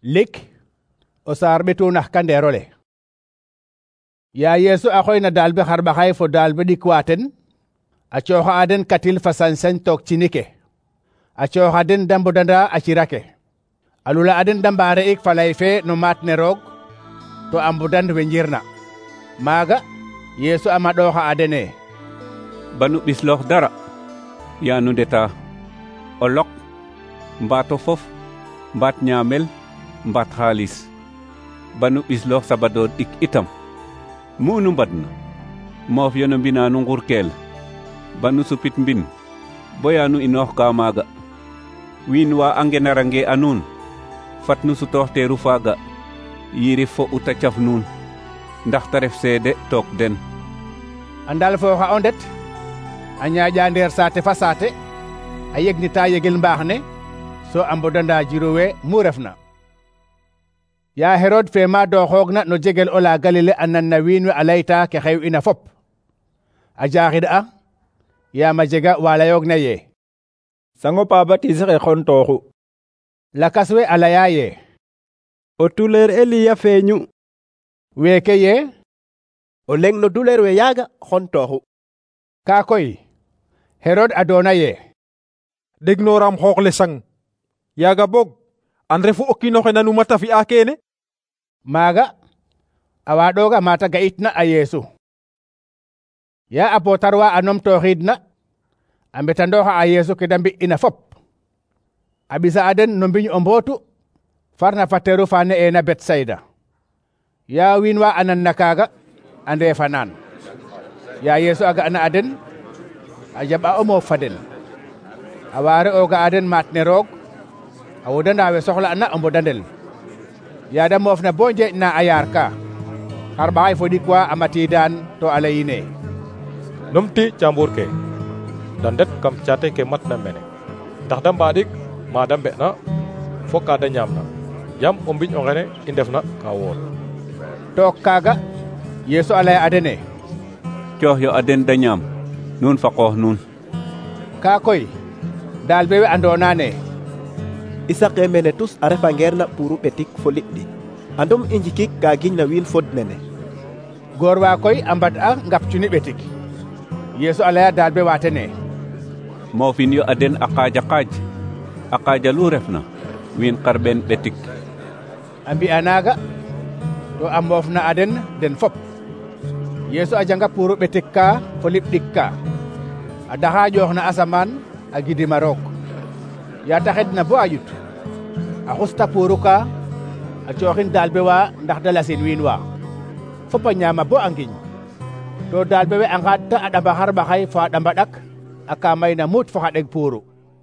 lik o saar ɓetunak kanderole ya yesu akoyna dalbe xarɓaxay fo dalbe ɗikwaten a cooxa aden katil fa sañ-sañ toog cinike a cooxa den da mbodanda a cirake a lula aden da mbaare ik falay fe no maat ne roog to a mbodan we njirna maaga yesu a maɗooxa adene banu ɓisloox dara ya nu ndeta o lok mbaato fof mbaat ñaamel mbaat xaalis banu ɓisloox sabadoor ɗik itam mu nu mbadna moof yo no mbina nu nqurkeel banu supit mbin boya nu inoox ka maaga wiin wa a ngenarange a nuun fat nu sutoox teeru faaga yirif fo uta caf nuun ndax ta ref seede took den a ndalfooxa o ndet a ñaaƴa ndeer saate fa saate a yegnita yegel mbaax ne so a mbodanda jirowe mu refna ya herod fe ma doxoogna no jegel ola galile a nanna wiin we a layta ke xew ina fop a jaaxid a yaam a jega wa layoogna ye sango pa batise xe xontooxu lakas we a laya ye o tuleer Eliya feeñu weeke ye o leng no duleer we yaaga xontooxu ka koy herod a doona ye degnooram xoox le sang yaaga boog an refu o kiin oxe nanuma ta fi'a keene maaga a waaɗooga mata ga'itna a yeesu ya apotar wa a numtooxiidna a mbetandooxa a yeesu ke da mbi'ina fop a ɓisa a den no mbiñ o mbootu farna fa teeru fa ne'eena Betsayda ya wiin wa a nanna kaaga a ndeefanaan ya yeesu a ga'na a den a jaɓa o moof fa den a waare o ga'a den maat ne roog a wodanda we soxla'na o mbodandel ya da moofna bo njeeƴna a yaar ka xarɓaxay fo ɗik wa a matiidaan to a layine numti cambur ke da ndet kam caate ke matna mene ndax da mbaaɗik ma da mbe'na fo ka da ñaamna yam o mbiñ o ngene i ndefna ka woor took kaaga yeesu a laya a dene coox yo a den da ñaam nuun fa qoox nuun ka koy daal be we andoona ne i saqe mene tus a refa ngeerna puru ɓetik fo liɓɗi andum i njikik ka giñna wiin fod nene goor wa koy a mbad a ngap cuni ɓetik yeesu a laya daal be wa tene moofin yo a den a qaaja lu refna wiin qarɓen ɓetik a mbi'a naaga to a moofna a den fop yeesu a janga puru ɓetik ka fo liɓɗik ka a daxa ƴooxna asamaan a gidima roog ya ta xedna bo a ƴut a xusta puru ka a cooxin daal be wa ndax da lasin wiin wa fop a ñaama bo a ngiñ to daal be we a ngaadta a ɗamba xarɓaxay fo a ɗamba ɗak a ka mayna muut fo xa ɗeg puru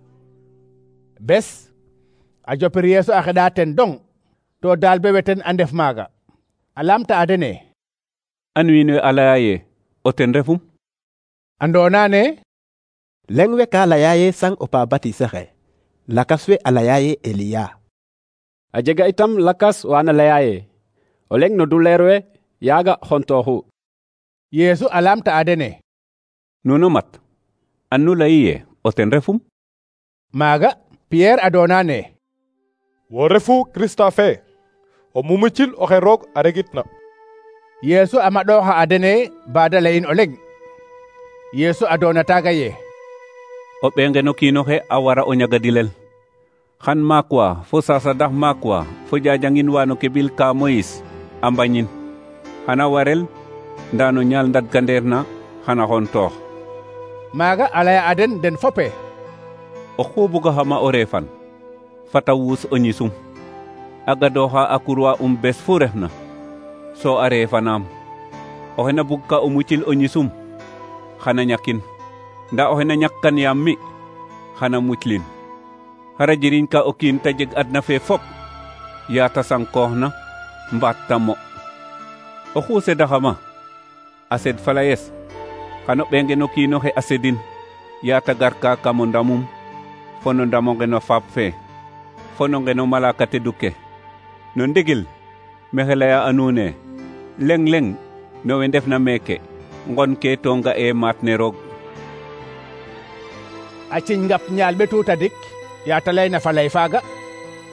bes a jopir yeesu a xeɗa ten dong to daal be we ten a ndef maaga a lamta a dene an wiin we a laya ye o ten refum andoona ne leng we ka laya ye sang o pa batise xe lakas we a laya ye Eliya a jega itam lakas wana laya ye o leng no duleer we yaaga xontooxu yeesu a lamta a dene nuno mat an nu layi ye o ten refum maaga Pierre a doona ne wo refu Krista fe o mumicil oxe roog a regitna yeesu a maɗooxa a dene baada layin o leŋ yeesu a doona taaga ye o ɓeenge no kiin oxe a wara o ñagadilel xan maak wa fo sasadax maak wa fo jajangin wa no ke ɓil ka Moyis a mbañin xana warel nda no ñaal ndadkandeer na xana xontoox maaga a laya a den fope oxu bugaxama o reefan fata wuus o ñisum a gadooxa a kurwa bes fu refna so a reefanaam oxe na bug ka o mucil o ñisum xana ñakin nda oxe na ñakkan yaam mi xana muclin xara jiriñ ka o kiin ta jeg adna fe fop yaa ta sankooxna mbaat ta mo oxu sedaxama a sed falayes xano ɓeenge no kiinoxe a sedin yaa ta gar ka kamo ndamum fo no ndamo ngeno faap fe fo no ngeno malaka tedu ke no ndigil mexe laya a nuune leng no we ndefna meeke ngon ke to nga'e maat ne roog a ciñ ngap ñaal ɓe tuta dik ya ta layna falay faaga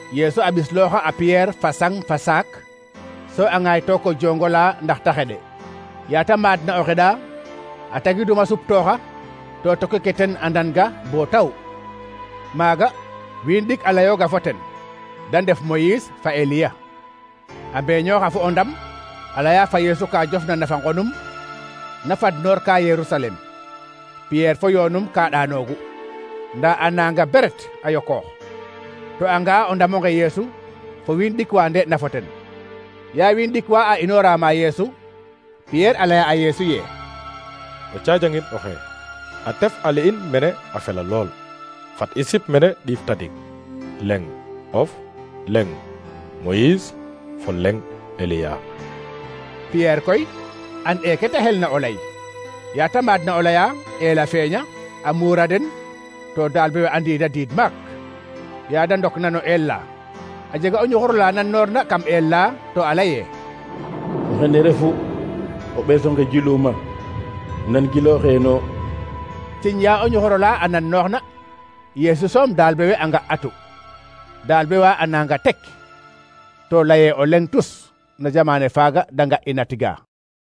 Yesu a ɓislooxa a Pierre fa sang fa saak so a ŋaayto ko jongola ndax ta xeɗe yaata maadna o xeɗa a tagiduma suptooxa to toke ke ten andan ga bo taw maaga wiin ɗik a layooga fo ten da ndef Moïse fa Eliya a mbeeñooxa fo o ndam a laya fa Yesu ka jofna na fa ngonum na fadnoor ka Yerusalem Pierre fo yoonum ka ɗaanoogu nda a nanga beret a yokoox to a nga o ndamonge Yesu fo wiin ɗik wa nde'na fo ten ya wiin ɗik wa a inoora ma Yesu Pierre a laya a Yesu ye o cajangin oxe a tef ale in mene a fela lool fat i sip mene ɗiif tadik leng of leng Moïse fo leng Eliya Pierre koy an eke ta helna o lay yaata maadna o laya ela feeña a muura den to daal be we andiida diid maak yaada ndokna no eel la a jega o ñuxur la nannoorna kam eel la to a laye oxene refu o ɓeesonge jiluma nan gilooxeeno tiñ ya o ñuxur la a nannooxna Yeesu soom daal be we a nga atu daal be wa a nanga tek to laye o leng tus na jamane faaga da nga ina tiga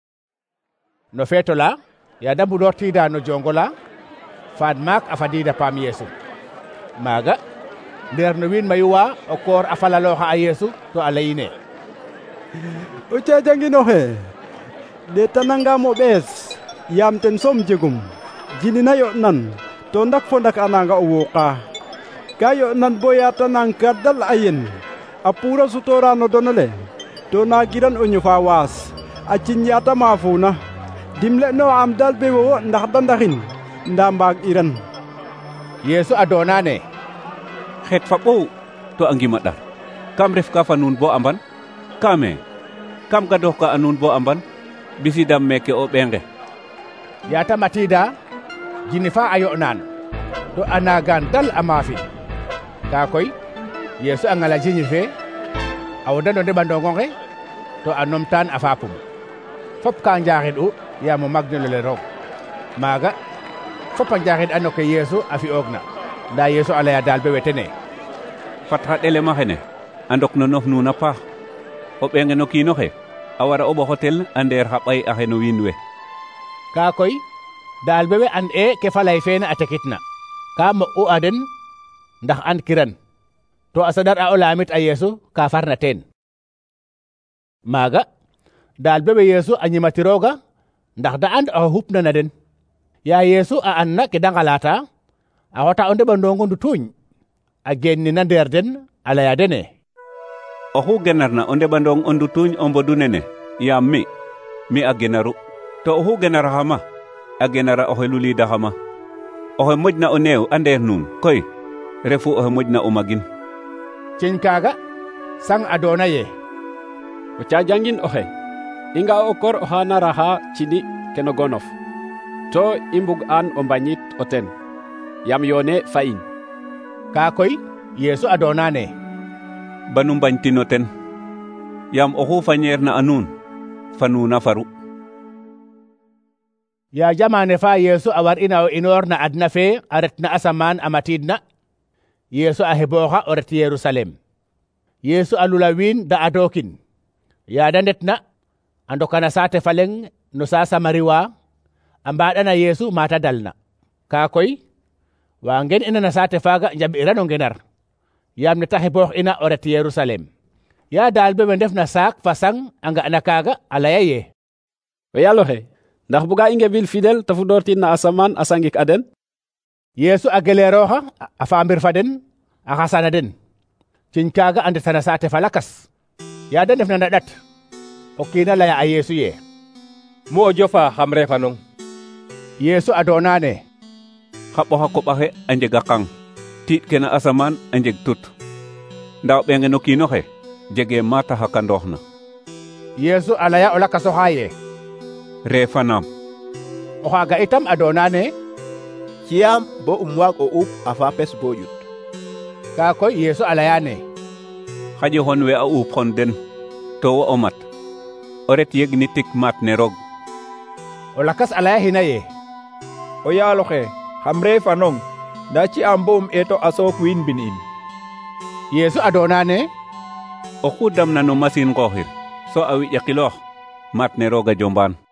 no feeto la yaada mbuɗortiida no jongo la faad maak a fadiida paam Yeesu maaga ndeer no wiin mayu wa o koor a falalooxa a Yeesu to a layine o cajanginoxe ɗeetanangam o ɓees yaam ten soom jegum jinina yo'nan to ndak fo ndak a nanga o wuuqa ka yo'nan bo yatanang ka dal a yen a puura sutoora no donole to naagiran o ñofa waas a ciñ yaata maafuuna dimle no am dal be wo ndax dandaxin nda mbaag iran Yeesu a doonaane xeet fa ɓow to a ngima ɗar kam ref ka fa nuun bo amban kame kam gadoox ka a nuun bo amban bisidam meeke o ɓeenge yaata matiida jini fa a yo'naan to a naagaan dal a maafi kaa koy Yeesu a ŋala jini fe a woda no ndeɓandongo nge to a nomtaan a faapum fop ka njaaxid'u yaam o magnolo le roog maaga fop a njaaxid ano ke Yeesu a fi'oogna nda Yeesu a laya daal be wetene fat xa ɗelema xene a ndok no nof nuun a paax o ɓeenge no kiin oxe a wara o ɓoxotel a ndeer xa ɓay axe no wiin we kaa koy daal be we and e ke falay feene a tekitna ka mo'u a den ndax and kiran to a saɗar a o laamit a Yeesu ka farna teen maaga daal be we Yeesu a ñimatirooga ndax da and oxe xupna na den ya Yeesu a andna ke da ngalata a xota o ndeɓandongo ndutuuñ a geenina ndeer den a laya dene oxu genarna o ndeɓandong o ndutuuñ o mbodu nene yaam mi a genaru to oxu genaraxama a genara oxe luliidaxama oxe moƴna o neew a ndeer nuun koy refu oxe moƴna o magin ciñ kaaga sang a doona ye o cajangin oxe i nga o kor oxa na raxa cini keno gonof to i mbug an o mbañit o ten yam yoone fa in kaa koy Yeesu a doonaane banu mbañtino ten yam oxu fañeerna a nuun fa nuuna faru ya jamane fa Yeesu a war ina o inoor na adna fe a ret na asamaan a matiidna Yeesu a hebooxa o ret Yerusalem Yeesu a lula wiin da adookin yaada ndetna a ndokana saate fa leŋ no sa Samari wa a mbaɗana Yeesu mata dalna kaa koy wa ngen ina na saate faaga njaɓ'iran o ngenar yaam ne ta heboox ina o ret Yerusalem ya daal be we ndefna saak fa sang a nga'na kaaga a laya ye o yaloxe ndax buga i ngeɓil fidel ta fudortin na asamaan a sangik a den Yeesu a geleerooxa a faambir fa den a xasana den ciñ kaaga a ndetana saate fa lakas yaada ndefna na ɗat o kiina laya a Yeesu ye mu o jofa xam refanong Yeesu a doonaane xa ɓoxa koɓaxe a njega qang tiiɗ ke na asamaan a njeg tut nda o ɓeenge no kiin oxe jegee maata xakandooxna Yeesu a laya o lakasoxa ye reefanaam o xaaga itam a doonaane ci'am bo waag o up a faapes bo ƴut kaa koy Yeesu a layaane xaƴi xon we a up xon den to wo o mat o ret yeg ni tik maat ne roog o lakas a laya xina ye o yaaloxe xam refanong nda ci'am bo eeto a sook wiin mbin in Yesu adonane oxu damna no machine nqooxir so a wiƴakiloox mat ne roog a jombaan